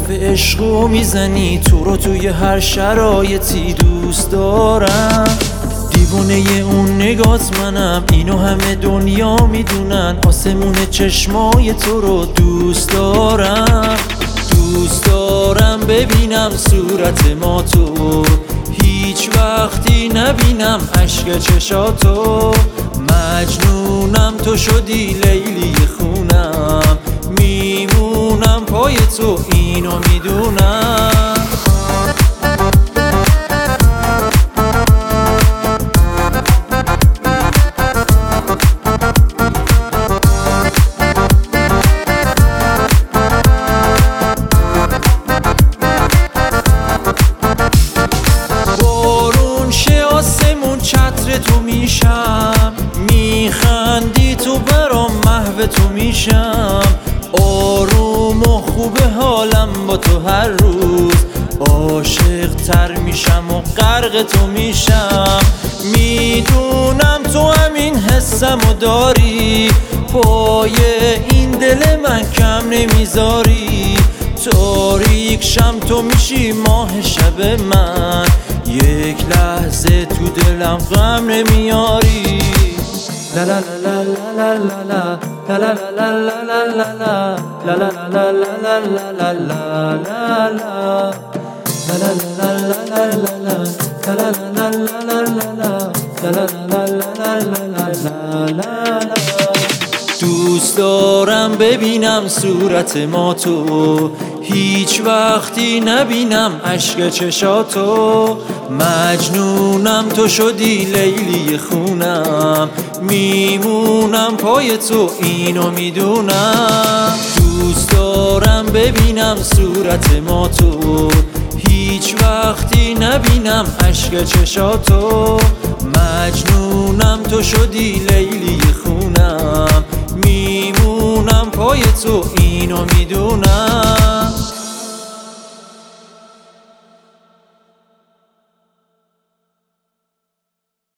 حرف عشقو میزنی، تو رو توی هر شرایطی دوست دارم. دیوونه اون نگات منم، اینو همه دنیا میدونن. آسمون چشمای تو رو دوست دارم. دوست دارم ببینم صورت ما تو، هیچ وقتی نبینم اشک چشاتو. مجنونم تو شدی لیلی خونم، میمونم پای تو اینو میدونم. چتر تو میشم، میخندی تو برام محو تو میشم. آروم و خوبه حالم با تو، هر روز عاشق تر میشم و غرق تو میشم. میدونم تو همین حسمو داری، پای این دل من کم نمیذاری. تاریک شم تو میشی ماه شب من، یک لحظه تو دلم غم نمیاری. لا لا لا لا لا لا لا لا لا لا لا لا لا لا لا لا لا لا. دوست دارم ببینم صورت ما تو، هیچ وقتی نبینم اشک چشاتو. مجنونم تو شدی لیلی خونم، میمونم پای تو اینو میدونم. دوست دارم ببینم صورت ما تو، هیچ وقتی نبینم اشک چشاتو. مجنونم تو شدی لیلی خونم، میمونم پای تو اینو میدونم.